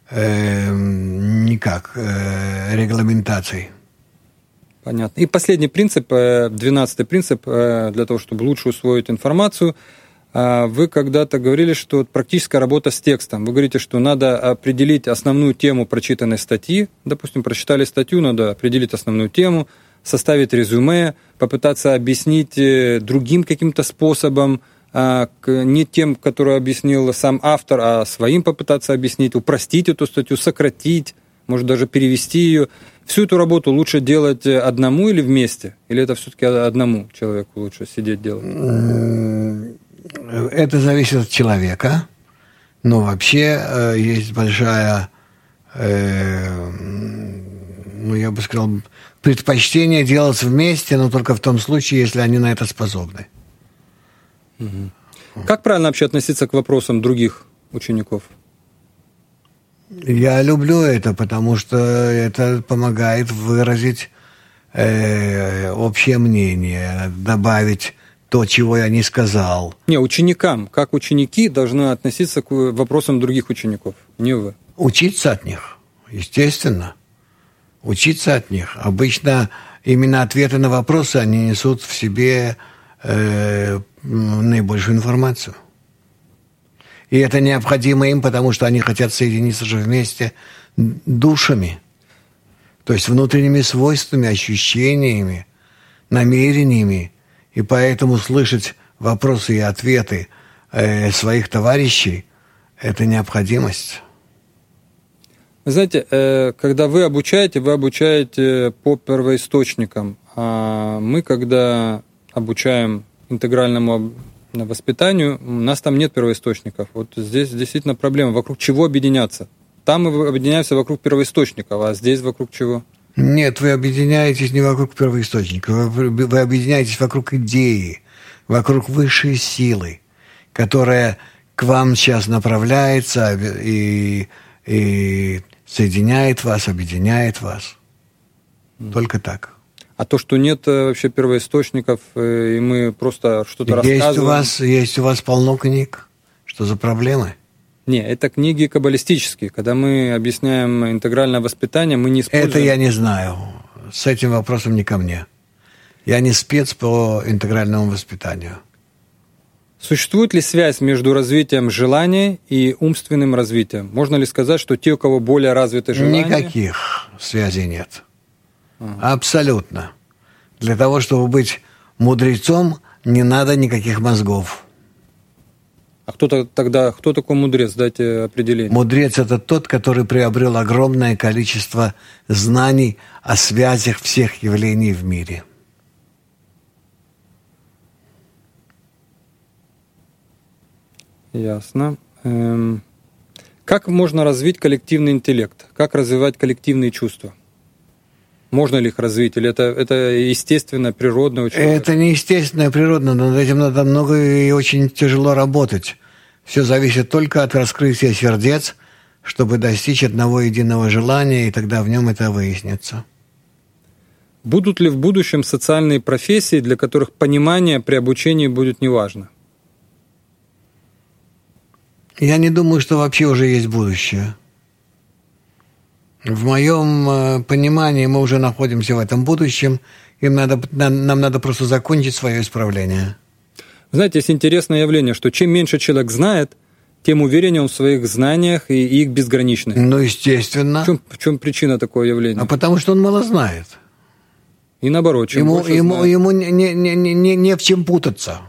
регламентаций. Понятно. И последний принцип, 12-й принцип, для того, чтобы лучше усвоить информацию. Вы когда-то говорили, что практическая работа с текстом. Вы говорите, что надо определить основную тему прочитанной статьи. Допустим, прочитали статью, надо определить основную тему, составить резюме, попытаться объяснить другим каким-то способом, не тем, который объяснил сам автор, а своим попытаться объяснить, упростить эту статью, сократить, может даже перевести ее. Всю эту работу лучше делать одному или вместе? Или это все-таки одному человеку лучше сидеть делать? Это зависит от человека. Но вообще есть большая, я бы сказал, предпочтение делать вместе, но только в том случае, если они на это способны. Как правильно вообще относиться к вопросам других учеников? Я люблю это, потому что это помогает выразить общее мнение, добавить то, чего я не сказал. Не, ученикам. Как ученики должны относиться к вопросам других учеников, не вы. Учиться от них, естественно. Учиться от них. Обычно именно ответы на вопросы, они несут в себе наибольшую информацию. И это необходимо им, потому что они хотят соединиться же вместе душами, то есть внутренними свойствами, ощущениями, намерениями. И поэтому слышать вопросы и ответы своих товарищей – это необходимость. Вы знаете, когда вы обучаете по первоисточникам. А мы, когда обучаем интегральному воспитанию, у нас там нет первоисточников. Вот здесь действительно проблема. Вокруг чего объединяться? Там мы объединяемся вокруг первоисточников, а здесь вокруг чего? Нет, вы объединяетесь не вокруг первоисточника, вы объединяетесь вокруг идеи, вокруг высшей силы, которая к вам сейчас направляется и соединяет вас, объединяет вас. Только так. А то, что нет вообще первоисточников, и мы просто что-то рассказываем... Есть у вас полно книг. Что за проблемы? Не, это книги каббалистические. Когда мы объясняем интегральное воспитание, мы не используем... Это я не знаю. С этим вопросом не ко мне. Я не спец по интегральному воспитанию. Существует ли связь между развитием желания и умственным развитием? Можно ли сказать, что те, у кого более развиты желания... Никаких. связи нет. Абсолютно. Для того, чтобы быть мудрецом, не надо никаких мозгов. А кто такой мудрец? Дайте определение. Мудрец – это тот, который приобрел огромное количество знаний о связях всех явлений в мире. Ясно. Как можно развить коллективный интеллект? Как развивать коллективные чувства? Можно ли их развить? Или это естественно, природно? Это не естественно, природно. Над этим надо много и очень тяжело работать. Все зависит только от раскрытия сердец, чтобы достичь одного единого желания, и тогда в нем это выяснится. Будут ли в будущем социальные профессии, для которых понимание при обучении будет неважно? Я не думаю, что вообще уже есть будущее. В моем понимании мы уже находимся в этом будущем, и нам надо просто закончить свое исправление. Знаете, есть интересное явление, что чем меньше человек знает, тем увереннее он в своих знаниях и их безграничность. Ну, естественно. В чем причина такого явления? А потому что он мало знает. И наоборот, чем больше знает. Ему не в чем путаться.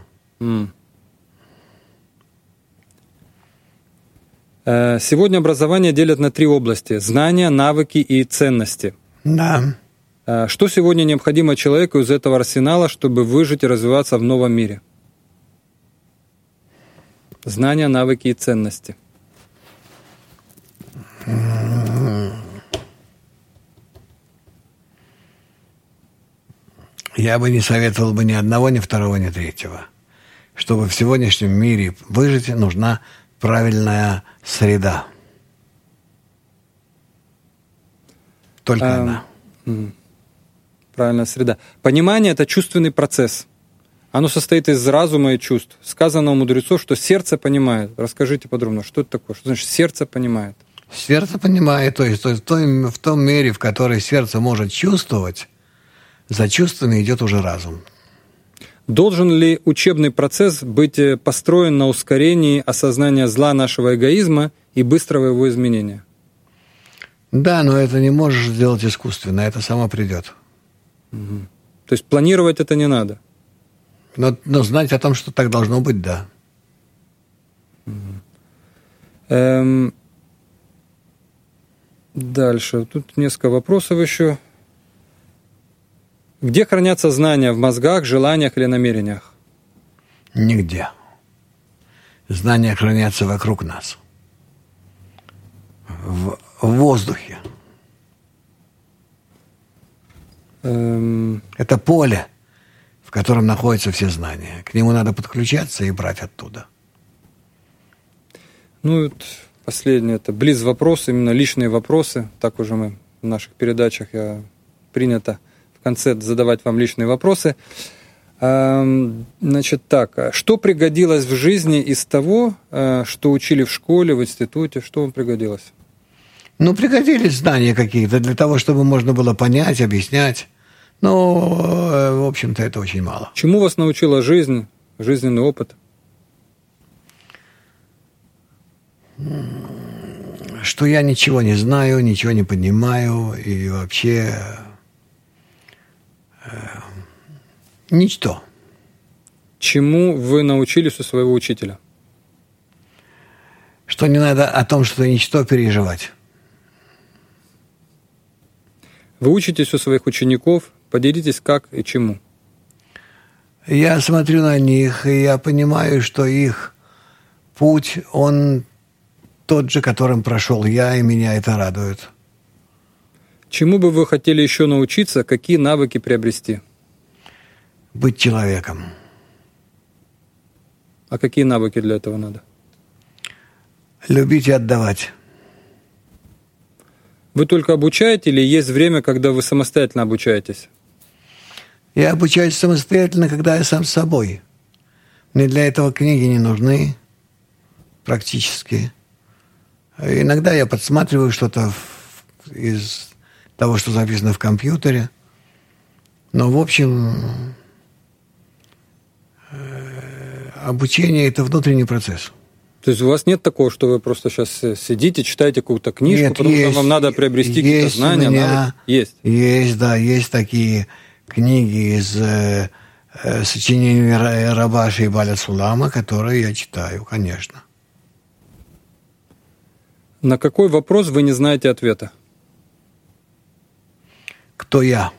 Сегодня образование делят на 3 области: знания, навыки и ценности. Да. Что сегодня необходимо человеку из этого арсенала, чтобы выжить и развиваться в новом мире? Знания, навыки и ценности. Я бы не советовал бы ни одного, ни второго, ни третьего. Чтобы в сегодняшнем мире выжить, нужна правильная среда. Только она. Правильная среда. Понимание – это чувственный процесс. Оно состоит из разума и чувств. Сказано у мудрецов, что сердце понимает. Расскажите подробно, что это такое? Что значит сердце понимает? Сердце понимает, то есть в том мере, в которой сердце может чувствовать, за чувствами идет уже разум. Должен ли учебный процесс быть построен на ускорении осознания зла нашего эгоизма и быстрого его изменения? Да, но это не можешь сделать искусственно, это само придет. То есть планировать это не надо? Но знать о том, что так должно быть, да. Дальше. Тут несколько вопросов еще. Где хранятся знания? В мозгах, желаниях или намерениях? Нигде. Знания хранятся вокруг нас. В воздухе. Это поле, в котором находятся все знания. К нему надо подключаться и брать оттуда. Ну, вот последнее, это близ вопросы, именно личные вопросы. Так уже мы в наших передачах принято в конце задавать вам личные вопросы. Значит так, что пригодилось в жизни из того, что учили в школе, в институте? Что вам пригодилось? Ну, пригодились знания какие-то для того, чтобы можно было понять, объяснять. Но, в общем-то, это очень мало. Чему вас научила жизнь, жизненный опыт? Что я ничего не знаю, ничего не понимаю и вообще ничто. Чему вы научились у своего учителя? Что не надо о том, что ничто, переживать. Вы учитесь у своих учеников, поделитесь как и чему. Я смотрю на них, и я понимаю, что их путь, он тот же, которым прошел я, и меня это радует. Чему бы вы хотели еще научиться, какие навыки приобрести? Быть человеком. А какие навыки для этого надо? Любить и отдавать. Вы только обучаете или есть время, когда вы самостоятельно обучаетесь? Я обучаюсь самостоятельно, когда я сам с собой. Мне для этого книги не нужны практически. Иногда я подсматриваю что-то из того, что записано в компьютере. Но, в общем, обучение – это внутренний процесс. То есть у вас нет такого, что вы просто сейчас сидите, читаете какую-то книжку, нет, потому что вам надо приобрести какие-то знания? Меня Есть? Есть такие книги из сочинений Рабаши и Баля Сулама, которые я читаю, конечно. На какой вопрос вы не знаете ответа? Кто я?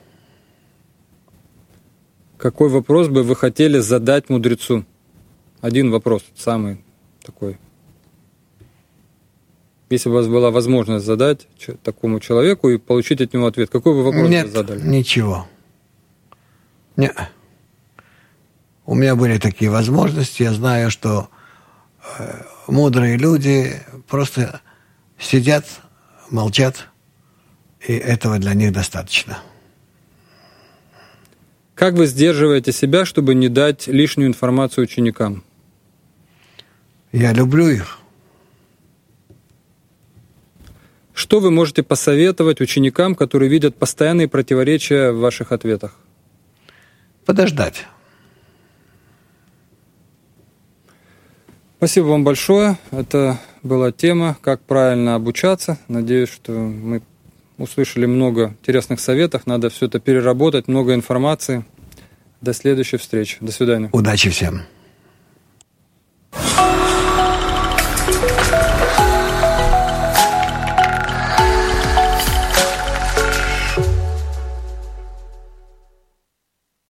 Какой вопрос бы вы хотели задать мудрецу? Один вопрос, самый такой. Если у вас была возможность задать такому человеку и получить от него ответ, какой вы вопрос бы задали? Нет, ничего. Нет. У меня были такие возможности. Я знаю, что мудрые люди просто сидят, молчат, и этого для них достаточно. Как вы сдерживаете себя, чтобы не дать лишнюю информацию ученикам? Я люблю их. Что вы можете посоветовать ученикам, которые видят постоянные противоречия в ваших ответах? Подождать. Спасибо вам большое. Это была тема, как правильно обучаться. Надеюсь, что мы услышали много интересных советов. Надо все это переработать, много информации. До следующей встречи. До свидания. Удачи всем.